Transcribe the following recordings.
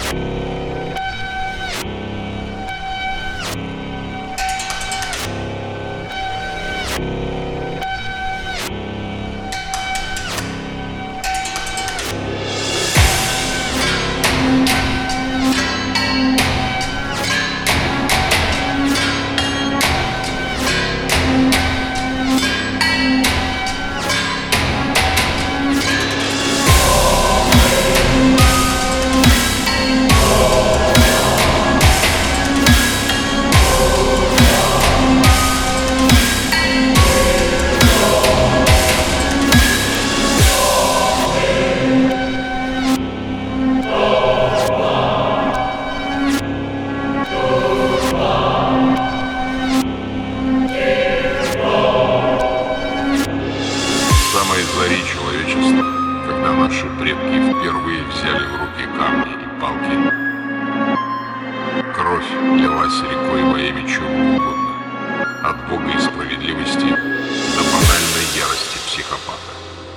Самой зари человечества, когда наши предки впервые взяли в руки камни и палки, кровь лилась рекой во имя чего угодно, от Бога и справедливости до банальной ярости психопата.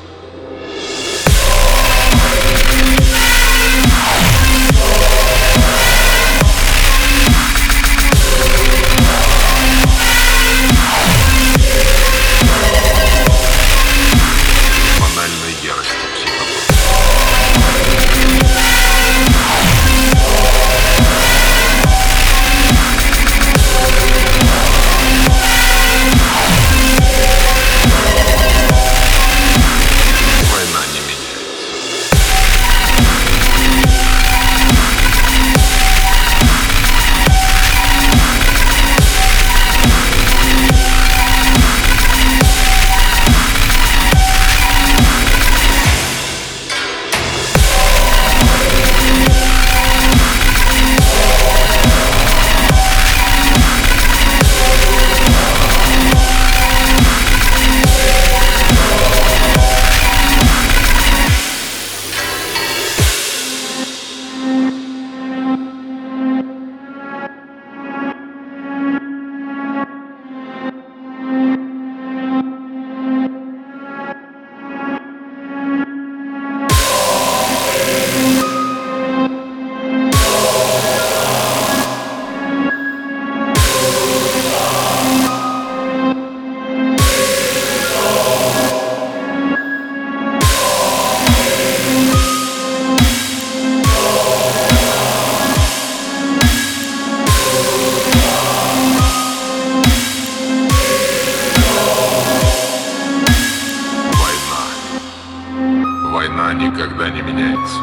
Война никогда не меняется.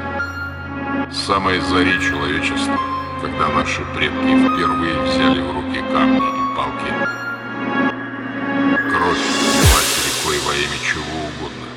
С самой зари человечества, когда наши предки впервые взяли в руки камни и палки, кровь лилась рекой во имя чего угодно,